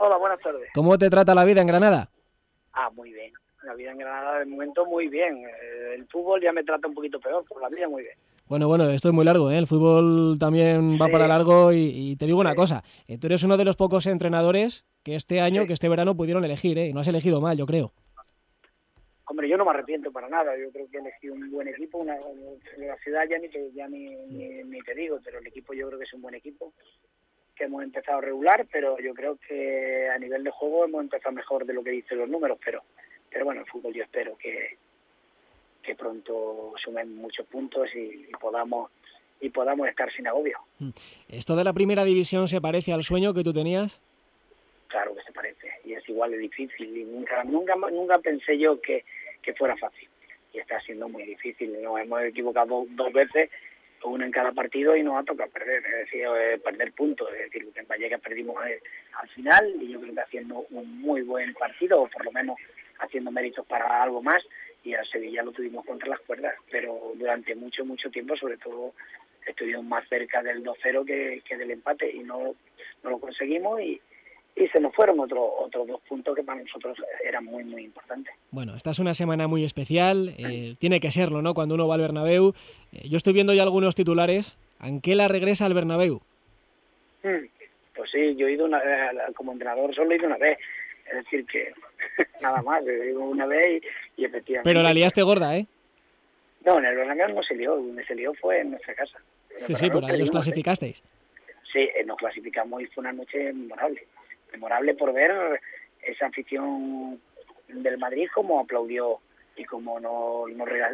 Hola, buenas tardes. ¿Cómo te trata la vida en Granada? Muy bien. La vida en Granada de momento muy bien. El fútbol ya me trata un poquito peor, pero la vida muy bien. Bueno, esto es muy largo, ¿eh? El fútbol también va Sí, para largo y te digo una sí. cosa, tú eres uno de los pocos entrenadores que Sí. que este verano pudieron elegir, ¿eh? Y no has elegido mal, yo creo. Hombre, yo no me arrepiento para nada. Yo creo que elegí un buen equipo. La ciudad ya ni te digo, pero el equipo yo creo que es un buen equipo. Que hemos empezado regular, pero yo creo que a nivel de juego hemos empezado mejor de lo que dicen los números. Pero bueno, el fútbol yo espero que pronto sumen muchos puntos y podamos estar sin agobio. ¿Esto de la primera división se parece al sueño que tú tenías? Claro que se parece, y es igual de difícil, y nunca pensé yo que fuera fácil, y está siendo muy difícil. Nos hemos equivocado dos veces, una en cada partido, y nos ha tocado perder, es decir, perder puntos. Es decir, en Vallecas perdimos al final, y yo creo que haciendo un muy buen partido, o por lo menos haciendo méritos para algo más, y a Sevilla lo tuvimos contra las cuerdas, pero durante mucho tiempo, sobre todo, estuvimos más cerca del 2-0 que del empate, y no lo conseguimos, y se nos fueron otros 2 puntos que para nosotros eran muy importantes. Bueno, esta es una semana muy especial, tiene que serlo, ¿no? Cuando uno va al Bernabéu. Yo estoy viendo ya algunos titulares. Anquela regresa al Bernabéu. Pues sí, yo he ido como entrenador solo he ido una vez, es decir que nada más, he ido una vez y efectivamente... Pero la liaste gorda, ¿eh? No, en el Bernabéu no se lió, donde se lió fue en nuestra casa. Sí, por ahí os clasificasteis. Sí, nos clasificamos y fue una noche memorable por ver esa afición del Madrid como aplaudió y como no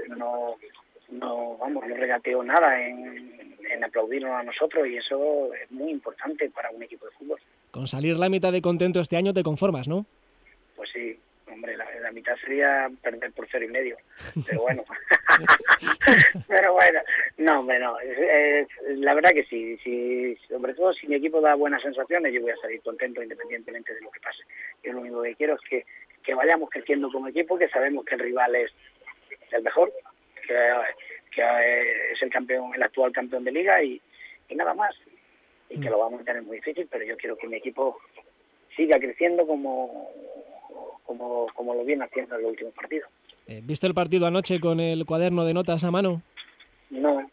regateó nada en aplaudirnos a nosotros, y eso es muy importante para un equipo de fútbol. Con salir la mitad de contento este año te conformas, ¿no? Pues sí, hombre, la mitad sería perder por 0,5, pero bueno. Pero bueno, no, hombre, no. La verdad que sí, sobre todo si mi equipo da buenas sensaciones, yo voy a salir contento independientemente de lo que pase. Yo lo único que quiero es que vayamos creciendo como equipo, que sabemos que el rival es el mejor, que es el actual campeón de liga, y nada más. Y que lo vamos a tener muy difícil, pero yo quiero que mi equipo siga creciendo como lo viene haciendo en los últimos partidos. ¿Viste el partido anoche con el cuaderno de notas a mano? No,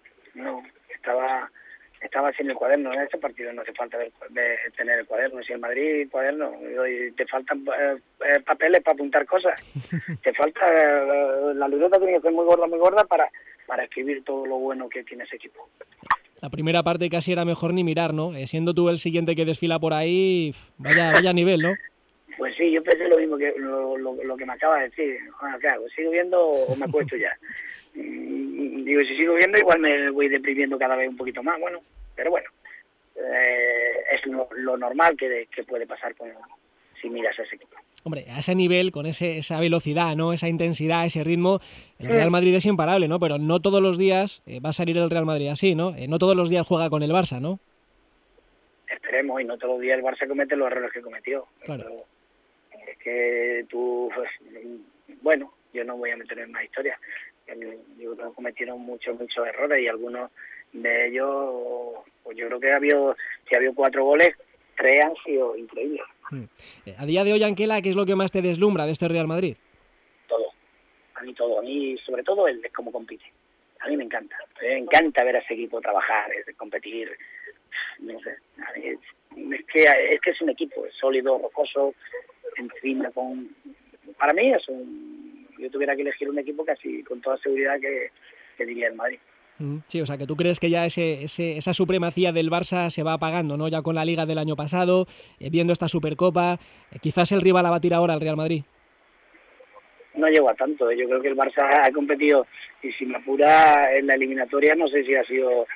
estaba sin el cuaderno. En este partido no hace falta tener el cuaderno. Si el Madrid, cuaderno, y te faltan papeles para apuntar cosas. Te falta, la libreta tiene que ser muy gorda para escribir todo lo bueno que tiene ese equipo. La primera parte casi era mejor ni mirar, ¿no? Siendo tú el siguiente que desfila por ahí, vaya nivel, ¿no? Pues sí, yo pensé lo mismo que lo que me acaba de decir. Bueno, ¿qué hago? ¿Sigo viendo o me acuesto ya? Digo, si sigo viendo igual me voy deprimiendo cada vez un poquito más. Bueno, pero bueno, es lo normal que puede pasar si miras a ese equipo. Hombre, a ese nivel, con esa velocidad, ¿no? Esa intensidad, ese ritmo, el Real Madrid es imparable, ¿no? Pero no todos los días va a salir el Real Madrid así, ¿no? No todos los días juega con el Barça, ¿no? Esperemos, y no todos los días el Barça comete los errores que cometió. Claro. Pero es que bueno, yo no voy a meter en más historias. Yo creo que cometieron muchos errores, y algunos de ellos, pues yo creo que si ha habido 4 goles, 3 han sido increíbles. A día de hoy, Anquela, ¿qué es lo que más te deslumbra de este Real Madrid? Todo. A mí sobre todo el de cómo compite. A mí me encanta ver a ese equipo trabajar, competir. No sé, es que es un equipo sólido, rocoso, encima para mí yo tuviera que elegir un equipo, casi con toda seguridad que diría el Madrid. Sí, o sea, que tú crees que ya esa supremacía del Barça se va apagando, ¿no? Ya con la Liga del año pasado, viendo esta Supercopa, quizás el rival a batir ahora al Real Madrid. No llegó a tanto, yo creo que el Barça ha competido, y si me apura en la eliminatoria, no sé si ha sido...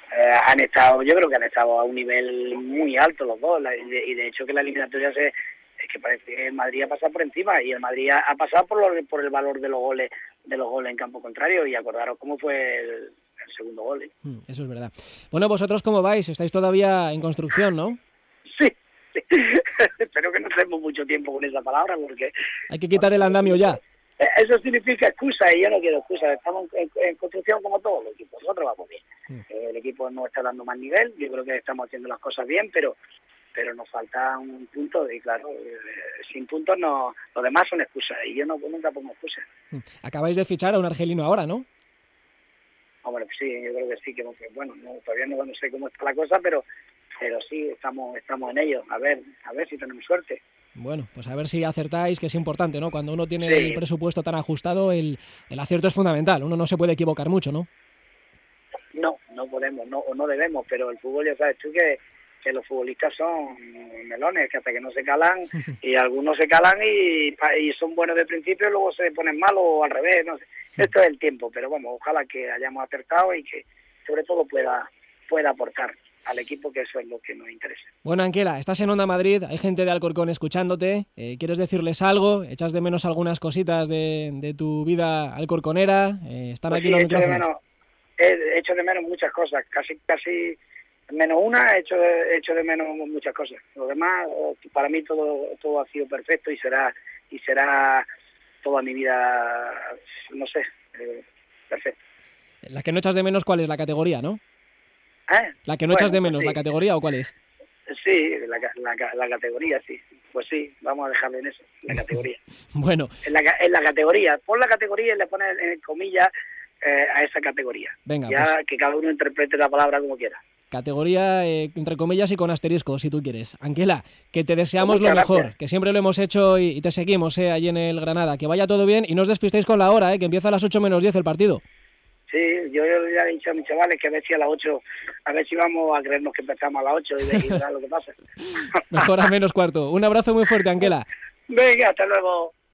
yo creo que han estado a un nivel muy alto los dos, y de hecho que la eliminatoria es que parece que el Madrid ha pasado por encima, y el Madrid ha pasado por el valor de los goles en campo contrario, y acordaros cómo fue el segundo gol. Eso es verdad. Bueno, ¿vosotros cómo vais? Estáis todavía en construcción, ¿no? Sí. Espero que no estemos mucho tiempo con esa palabra, porque... Hay que quitar el andamio ya. Eso significa excusa, y yo no quiero excusas. Estamos en construcción como todos los equipos. Nosotros vamos bien. El equipo no está dando más nivel. Yo creo que estamos haciendo las cosas bien, pero pero nos falta un punto y claro, sin puntos no, los demás son excusas y yo nunca pongo excusas. Acabáis de fichar a un argelino ahora, ¿no? Hombre, pues sí, yo creo que sí, que bueno, todavía no sé cómo está la cosa, pero sí, estamos en ello, a ver si tenemos suerte. Bueno, pues a ver si acertáis, que es importante, ¿no? Cuando uno tiene Sí. el presupuesto tan ajustado, el acierto es fundamental, uno no se puede equivocar mucho, ¿no? No podemos, no debemos, pero el fútbol ya sabes tú que los futbolistas son melones, que hasta que no se calan, y algunos se calan y son buenos de principio y luego se ponen malos o al revés, no sé. Esto es el tiempo, pero vamos, ojalá que hayamos acertado y que sobre todo pueda aportar al equipo, que eso es lo que nos interesa. Bueno, Anquela, estás en Onda Madrid, hay gente de Alcorcón escuchándote, ¿quieres decirles algo? ¿Echas de menos algunas cositas de tu vida alcorconera? ¿Están Pues aquí sí, los micrófonos? he hecho de menos muchas cosas, casi menos una, he hecho de menos muchas cosas. Lo demás, para mí todo ha sido perfecto y será toda mi vida, no sé, perfecto. La que no echas de menos, ¿cuál es? La categoría, ¿no? La que no Bueno, echas de menos, pues sí. ¿la categoría o cuál es? Sí, la categoría, sí. Pues sí, vamos a dejarlo en eso, la categoría. Bueno, En la categoría, pon la categoría y le pones en comillas a esa categoría. Venga, ya pues. que cada uno interprete la palabra como quiera. Categoría entre comillas y con asterisco, si tú quieres. Anquela, que te deseamos Muchas lo mejor, gracias. que siempre lo hemos hecho y te seguimos allí en el Granada. Que vaya todo bien y no os despistéis con la hora, que empieza a las 8 menos 10 el partido. Sí, yo ya he dicho a mis chavales que a ver si a las 8, a ver si vamos a creernos que empezamos a las 8 y ver lo que pasa. Mejor a menos cuarto. Un abrazo muy fuerte, Anquela. Venga, hasta luego.